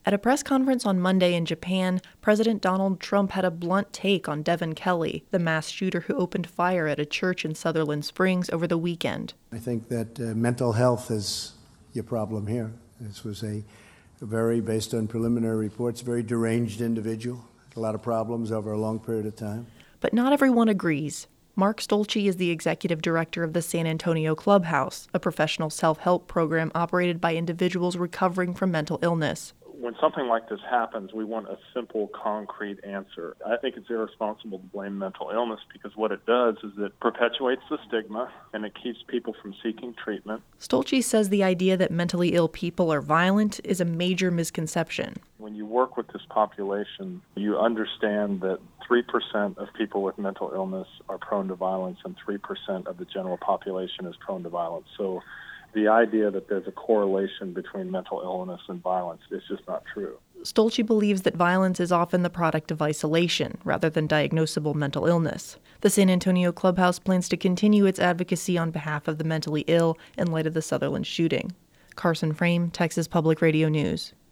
At a press conference on Monday in Japan, President Donald Trump had a blunt take on Devin Kelly, the mass shooter who opened fire at a church in Sutherland Springs over the weekend. I think that mental health is your problem here. This was a very, based on preliminary reports, very deranged individual. A lot of problems over a long period of time. But not everyone agrees. Mark Stolze is the executive director of the San Antonio Clubhouse, a professional self-help program operated by individuals recovering from mental illness. When something like this happens, we want a simple, concrete answer. I think it's irresponsible to blame mental illness because what it does is it perpetuates the stigma and it keeps people from seeking treatment. Stolze says the idea that mentally ill people are violent is a major misconception. When you work with this population, you understand that 3% of people with mental illness are prone to violence and 3% of the general population is prone to violence. So the idea that there's a correlation between mental illness and violence is just not true. Stolze believes that violence is often the product of isolation rather than diagnosable mental illness. The San Antonio Clubhouse plans to continue its advocacy on behalf of the mentally ill in light of the Sutherland shooting. Carson Frame, Texas Public Radio News.